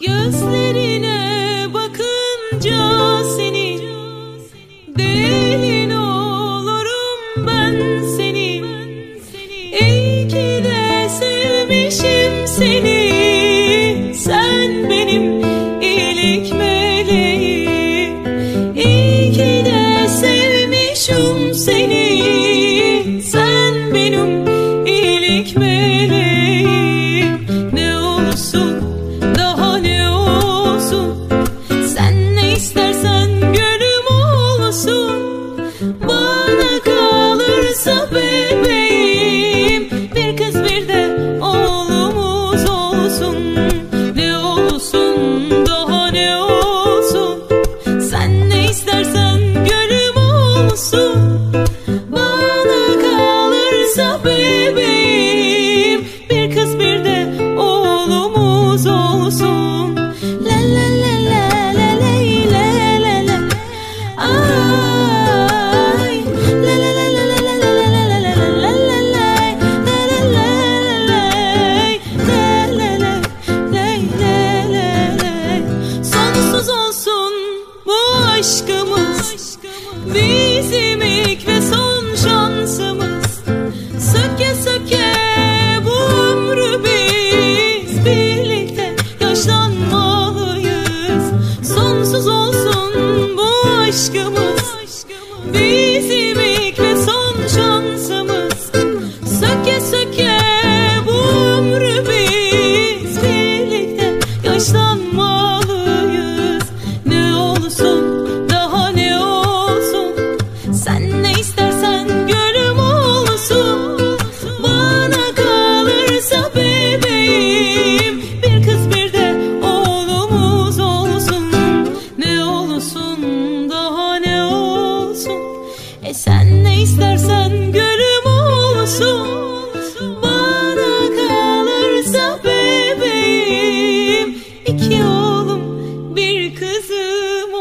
Gözlerine bakınca senin, delin olurum ben senin. İyi ki de sevmişim seni. Sen benim iyilik meleğim. İyi ki de sevmişim seni. Sen benim iyilik meleğim. Ne olursun, daha ne olsun, sen ne istersen gönlüm olsun. Bana kalırsa bebeğim, bir kız bir de oğlumuz olsun. Ne olsun, daha ne olsun, sen ne istersen gönlüm olsun. Bana kalırsa bebeğim, bir kız bir de oğlumuz olsun. La la la la la la la la la. Ay la la la la la la la la la la la la. Sonsuz olsun bu aşkımız, bizim ilk ve son şansımız. Söke söke bu ömrü biz birlikte yaşlanmalıyız. Sonsuz olsun bu aşkımız, bizim ilk ve son şansımız. Söke söke bu ömrü biz birlikte yaşlanmalıyız. Ne olsun, daha ne olsun, sen ne istersen gönlüm olsun. Bana kalırsa bebeğim, bir kız bir de oğlumuz olsun. Ne olsun, daha ne olsun, sen ne istersen gönlüm olsun. Bana kalırsa bebeğim, iki oğlum bir kızım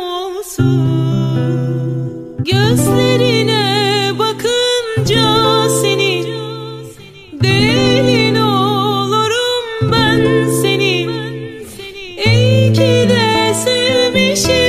olsun. Gözlerine bakınca senin, delin olurum ben senin. İyi ki de sevmişim